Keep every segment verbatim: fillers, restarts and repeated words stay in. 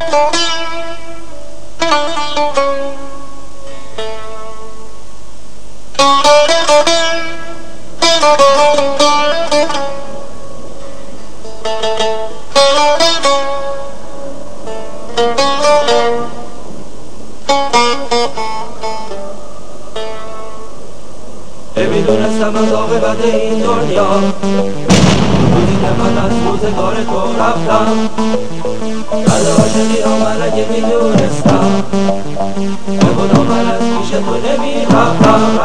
نمیدونستم از عاقبت این دنیا، روزی که من از روزگار تو رفتم، درد عاشقی را من اگه میدونستم به خدا من از پیش تو نمیرفتم.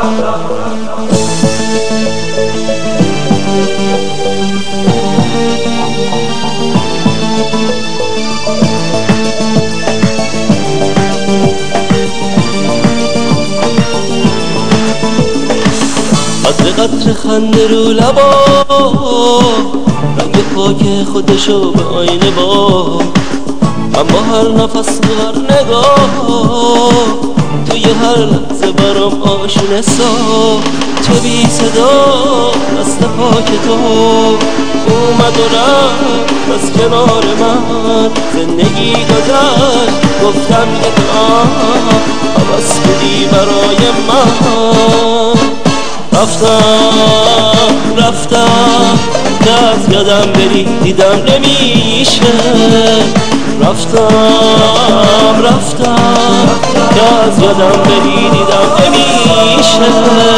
قطر قطر خنده رو لبا، رنگ پاک خودشو به آینه با، اما هر نفس و هر نگاه توی هر لحظه برام آشونه سا. چه بی صدا دست پاک تو اومد و رفت از کنار من، زندگی گذشت گفتم یه تو حوض بودی برای من. رفتم رفتم که از یادم بری دیدم نمیشه، رفتم رفتم که از یادم بری دیدم نمیشه.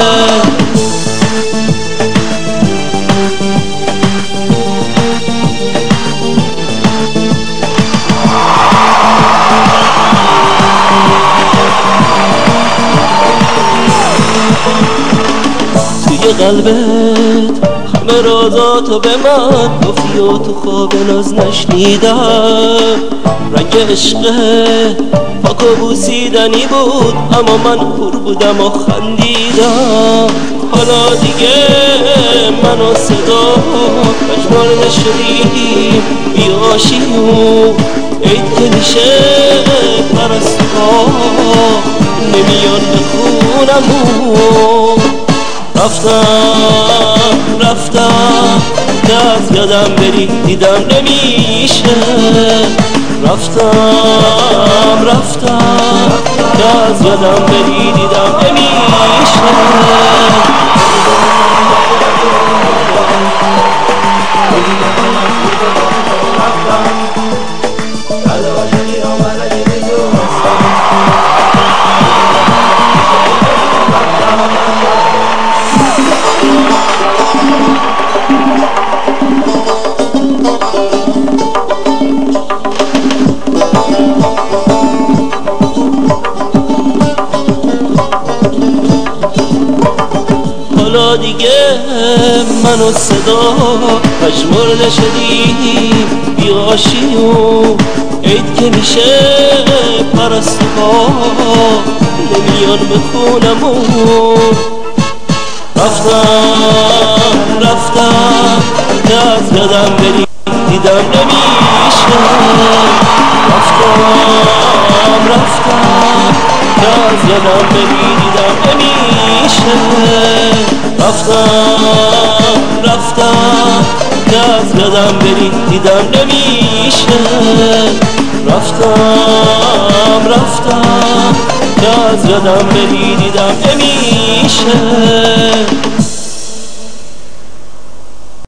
توی قلبت همه رازاتو به من گفتی و تو خواب ناز نشنیدم. رنگ عشق پاک و بوسیدنی بود اما من پر بودم و خندیدم. حالا دیگه من و صدا مجموع نشدیم بیاشیم، عید که میشه پرستوها نمیان به خونمون. رفتم رفتم که از یادم بری دیدم نمیشه، رفتم رفتم که از یادم بری دیدم نمیشه. حالا دیگه من و صدا مجبور نشدیم بیاشیم، عید که میشه پرستوها نمیان به خونمون. رفتم رفتم که از یادم بری دیدم نمیشه، رفتم رفتم که از یادم بری دیدم نمیشه. رفتم رفتم که از یادم بری دیدم نمیشه، رفتم رفتم که از یادم بری دیدم نمیشه.